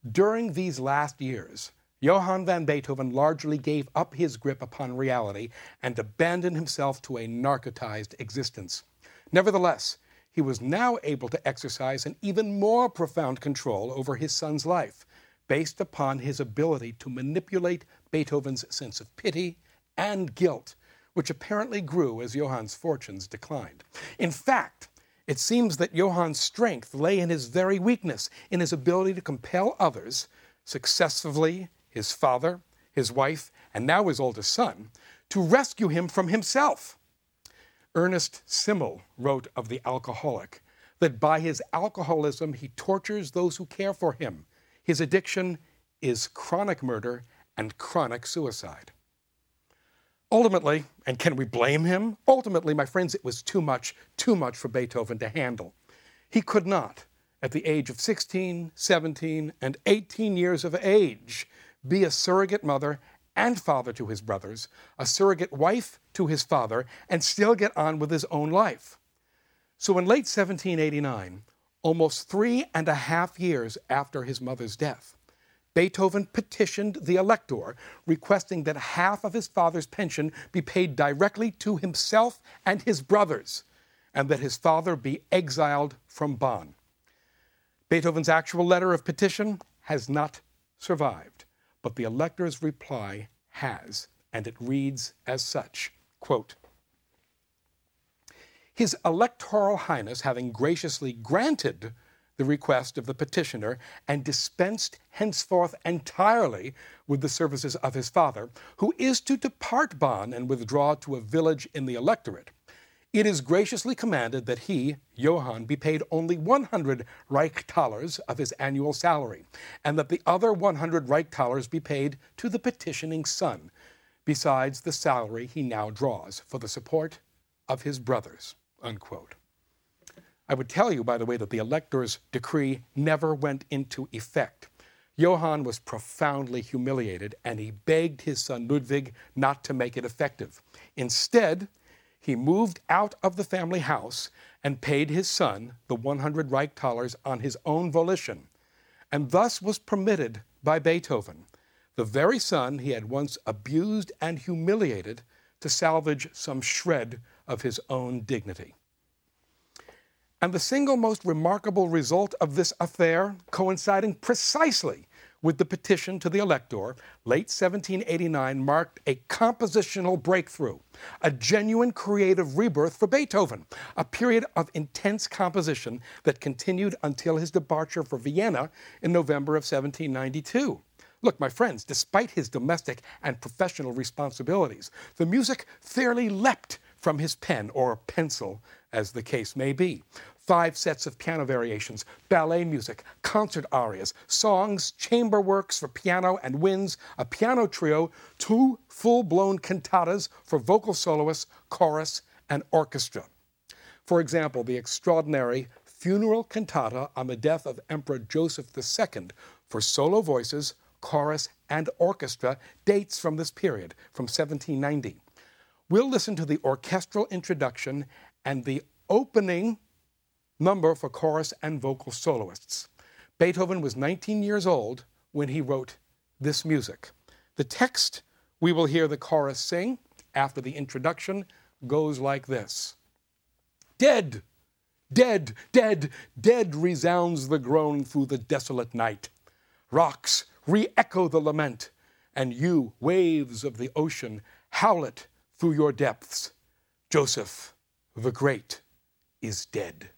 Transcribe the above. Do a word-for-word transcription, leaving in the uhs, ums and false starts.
During these last years, Johann van Beethoven largely gave up his grip upon reality and abandoned himself to a narcotized existence. Nevertheless, he was now able to exercise an even more profound control over his son's life, based upon his ability to manipulate Beethoven's sense of pity and guilt, which apparently grew as Johann's fortunes declined. In fact, it seems that Johann's strength lay in his very weakness, in his ability to compel others, successively his father, his wife, and now his oldest son, to rescue him from himself. Ernest Simmel wrote of the alcoholic that by his alcoholism he tortures those who care for him. His addiction is chronic murder and chronic suicide. Ultimately, and can we blame him? Ultimately, my friends, it was too much, too much for Beethoven to handle. He could not, at the age of sixteen, seventeen, and eighteen years of age, be a surrogate mother and father to his brothers, a surrogate wife to his father, and still get on with his own life. So in late seventeen eighty-nine, almost three and a half years after his mother's death, Beethoven petitioned the Elector, requesting that half of his father's pension be paid directly to himself and his brothers, and that his father be exiled from Bonn. Beethoven's actual letter of petition has not survived, but the Elector's reply has, and it reads as such, quote, "His Electoral Highness having graciously granted the request of the petitioner and dispensed henceforth entirely with the services of his father, who is to depart Bonn and withdraw to a village in the electorate, it is graciously commanded that he, Johann, be paid only one hundred Reichthalers of his annual salary, and that the other one hundred Reichthalers be paid to the petitioning son, besides the salary he now draws for the support of his brothers," unquote. I would tell you, by the way, that the Elector's decree never went into effect. Johann was profoundly humiliated, and he begged his son Ludwig not to make it effective. Instead, he moved out of the family house and paid his son the one hundred Reichthalers on his own volition, and thus was permitted by Beethoven, the very son he had once abused and humiliated, to salvage some shred of his own dignity. And the single most remarkable result of this affair, coinciding precisely with the petition to the Elector, late seventeen eighty-nine marked a compositional breakthrough, a genuine creative rebirth for Beethoven, a period of intense composition that continued until his departure for Vienna in November of seventeen ninety-two. Look, my friends, despite his domestic and professional responsibilities, the music fairly leapt from his pen, or pencil, as the case may be. Five sets of piano variations, ballet music, concert arias, songs, chamber works for piano and winds, a piano trio, two full-blown cantatas for vocal soloists, chorus, and orchestra. For example, the extraordinary funeral cantata on the death of Emperor Joseph the Second for solo voices, chorus, and orchestra dates from this period, from seventeen ninety. We'll listen to the orchestral introduction and the opening number for chorus and vocal soloists. Beethoven was nineteen years old when he wrote this music. The text we will hear the chorus sing after the introduction goes like this. Dead, dead, dead, dead resounds the groan through the desolate night. Rocks re-echo the lament, and you, waves of the ocean, howl it through your depths. Joseph the Great is dead.